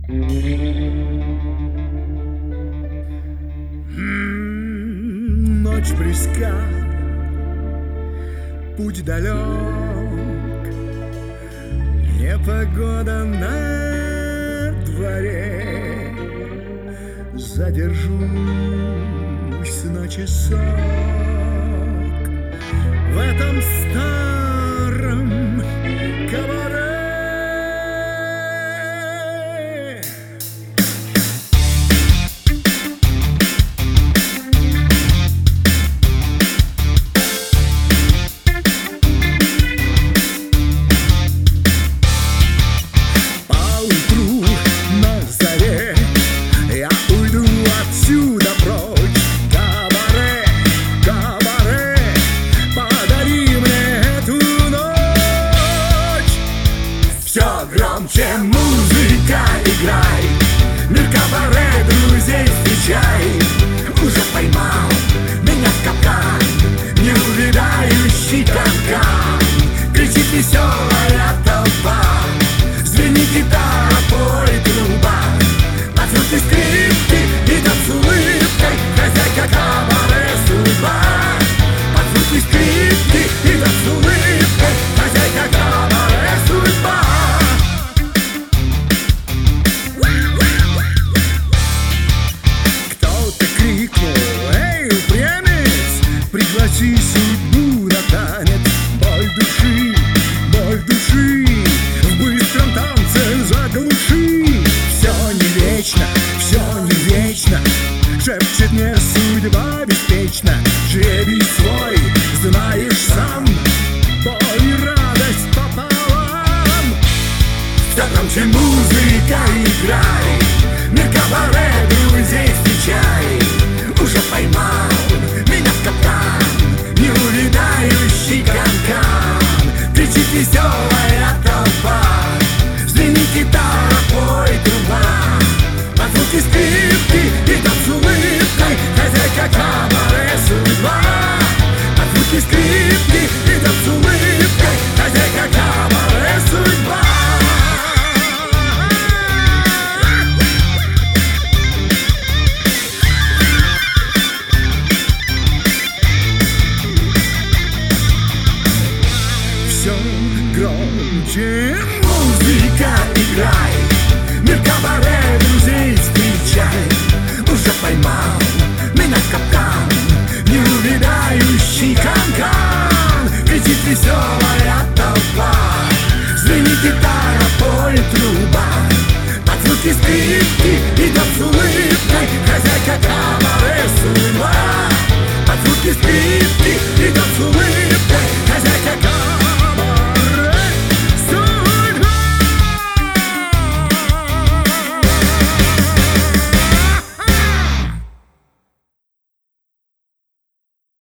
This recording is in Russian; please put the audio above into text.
Ночь близка, путь далек, непогода на дворе. Задержусь на часок в этом старом кабаре. Поутру на заре я уйду отсюда прочь. Кабаре, кабаре, подари мне эту ночь. Все громче музыка играй, мир кабаре, друзей встречай. Уже поймал меня в капкан, неувядающий капкан. Кричит веселая толпа, звенит гитара, поет труба. Под звуки скрипки идет с улыбкой хозяйка кабаре судьба. Под звуки скрипки идет с улыбкой хозяйка кабаре судьба. Кто-то крикнул: эй, упрямец, пригласи судьбу на танец. Боль души в быстром танце заглуши. Все не вечно, шепчет мне судьба беспечно. Жребий свой знаешь сам, боль и радость пополам. Все громче музыка играй, мир кабаре, друзей встречай. Уже поймал меня в капкан, неувядающий канкан. Кричит веселая толпа, звенит гитара, поет труба. Под звуки скрипки идет с улыбкой хозяйка кабаре судьба. Под звуки скрипки